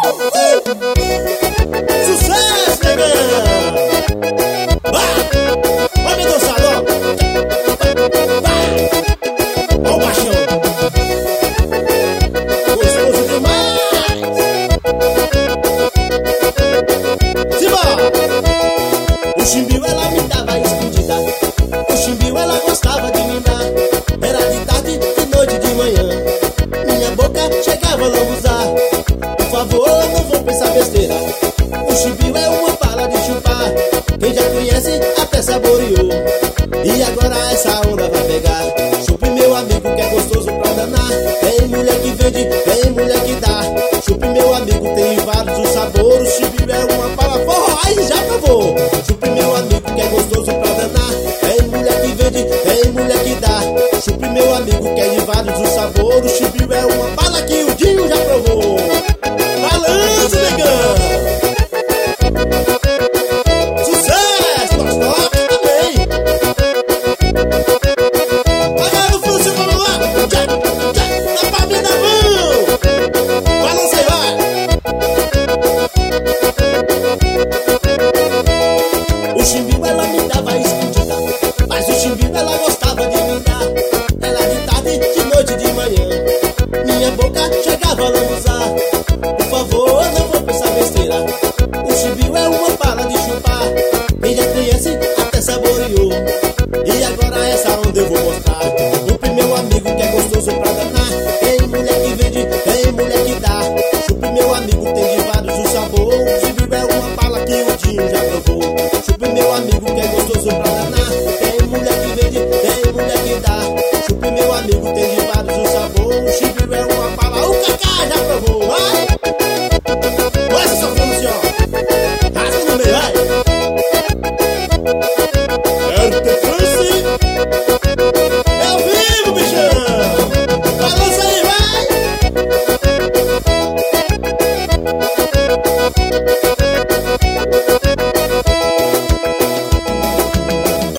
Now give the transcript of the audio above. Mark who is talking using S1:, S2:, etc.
S1: Sucesso, negão! Vai me dançar, ó! Ó o baixão! Gostoso demais! Simbora! O chimbinho ela me dava escondida. O chimbinho ela gostava de me dar. Era de tarde, de noite, de manhã. Minha boca chegava a lambuzar. Por favor, não vou pensar besteira. O chimbinho é uma bala de chupar. Quem já conhece até saboreou. E agora essa onda vai pegar. Chupe meu amigo que é gostoso pra danar. Tem mulher que vende, tem mulher que dá. Chupe meu amigo, tem vários o sabor. O chimbinho é uma bala, forró, aí já provou. Chupe meu amigo que é gostoso pra danar. Tem mulher que vende, tem mulher que dá. Chupe meu amigo que é de vários o sabor. O chimbinho é uma bala que o Dinho já provou. Balança, negão! Sucesso! Nós toca também! Agora o Fúcio, vamos lá! Tchá, tchá, na palminha da mão! Balança aí, vai! O chimbinho ela me dava escondida, mas o chimbinho ela gostava de me dar. Era de tarde, de noite, de manhã. Minha boca chegava a lambuzar.